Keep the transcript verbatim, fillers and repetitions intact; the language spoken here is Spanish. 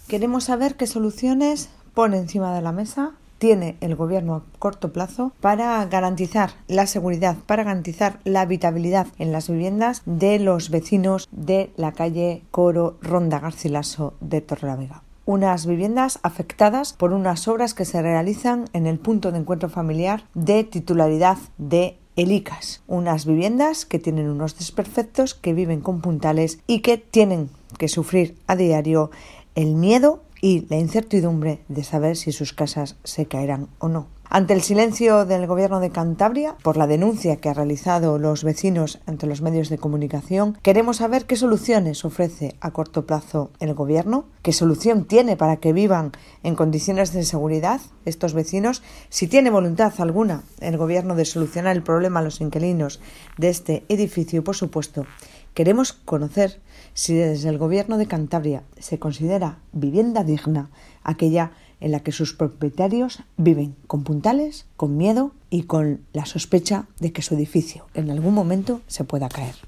Queremos saber qué soluciones pone encima de la mesa tiene el gobierno a corto plazo para garantizar la seguridad, para garantizar la habitabilidad en las viviendas de los vecinos de la calle Coro Ronda Garcilaso de Torrelavega. Unas viviendas afectadas por unas obras que se realizan en el punto de encuentro familiar de titularidad de el I C A S. Unas viviendas que tienen unos desperfectos, que viven con puntales y que tienen que sufrir a diario el miedo y la incertidumbre de saber si sus casas se caerán o no. Ante el silencio del Gobierno de Cantabria por la denuncia que han realizado los vecinos ante los medios de comunicación, queremos saber qué soluciones ofrece a corto plazo el Gobierno, qué solución tiene para que vivan en condiciones de seguridad estos vecinos, si tiene voluntad alguna el Gobierno de solucionar el problema a los inquilinos de este edificio y, por supuesto, queremos conocer si desde el Gobierno de Cantabria se considera vivienda digna aquella en la que sus propietarios viven con puntales, con miedo y con la sospecha de que su edificio en algún momento se pueda caer.